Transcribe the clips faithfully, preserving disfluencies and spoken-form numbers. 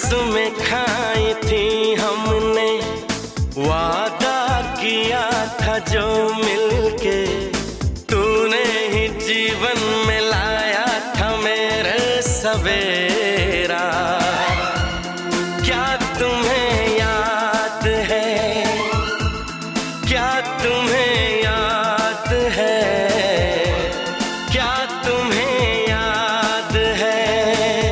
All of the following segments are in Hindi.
कसमें खाई थी हमने, वादा किया था जो मिलके, तूने ही जीवन में लाया था मेरे सवेरा। क्या तुम्हें याद है, क्या तुम्हें याद है, क्या तुम्हें याद है,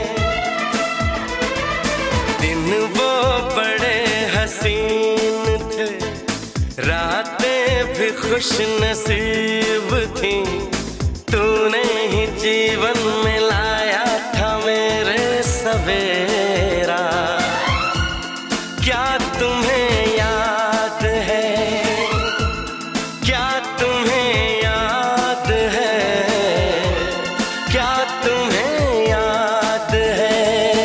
दिन वो बड़े हसीन थे, रातें भी खुश नसीब थी, तूने ही जीवन में लाया था मेरे सवेरा। क्या तुम्हें याद है, क्या तुम्हें याद है, क्या तुम्हें याद है।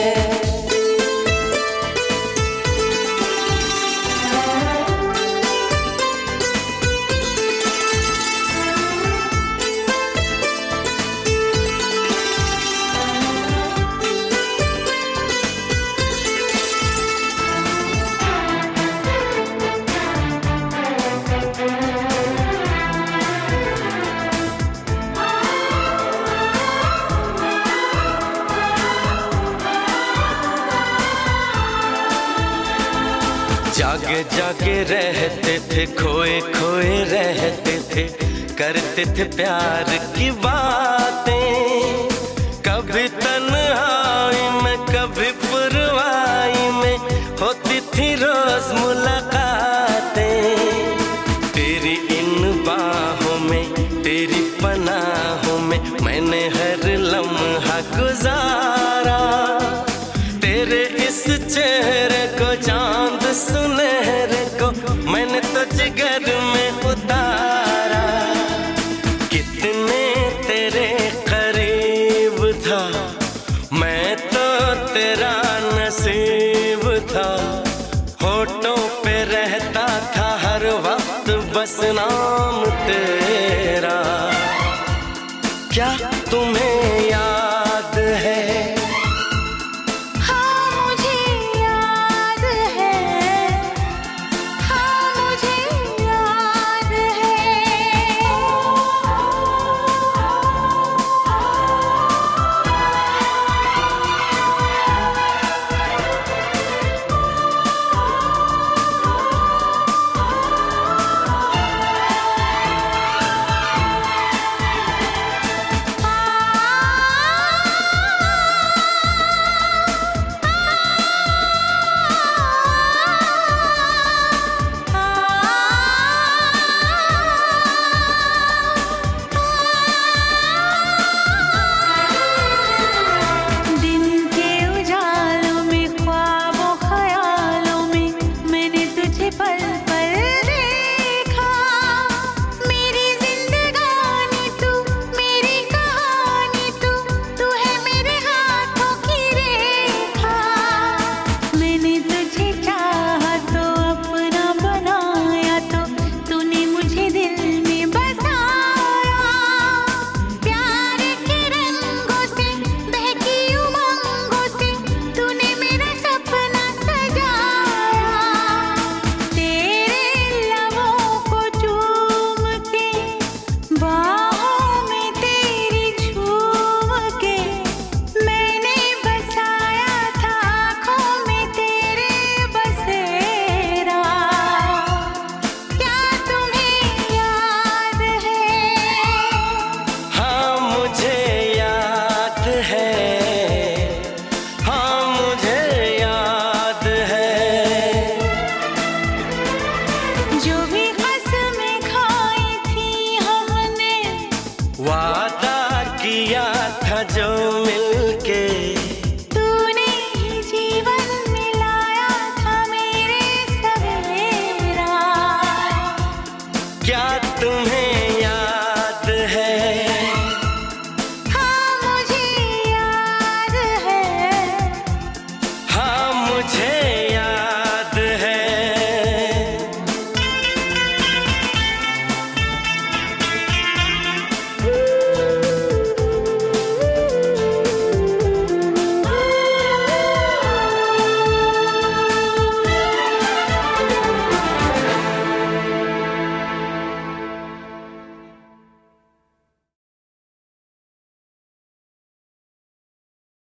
जागे जागे रहते थे, खोए खोए रहते थे, करते थे प्यार की बातें, कभी तन्हाई में कभी पुरवाई में होती थी रोज मुलाकातें। तेरी इन बाहों में, तेरी पनाहों में मैंने हर लम्हा गुजारा, तेरे इस चेहरे को, चांद सुनहरे को मैंने तो जिगर में उतारा। कितने तेरे करीब था, मैं तो तेरा नसीब था, होठों पे रहता था हर वक्त बस नाम तेरा। क्या तुम्हें याद